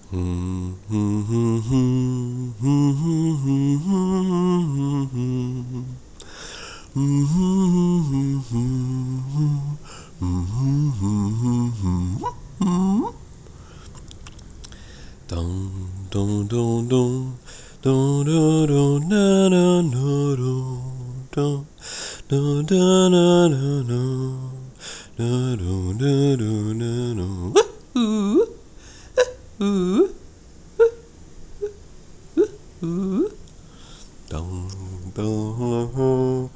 嗯嗯嗯嗯嗯嗯嗯嗯嗯嗯嗯嗯，咚咚咚咚咚咚咚啦啦啦咚咚哒啦啦啦啦咚啦咚啦咚，呜呜呜，咚咚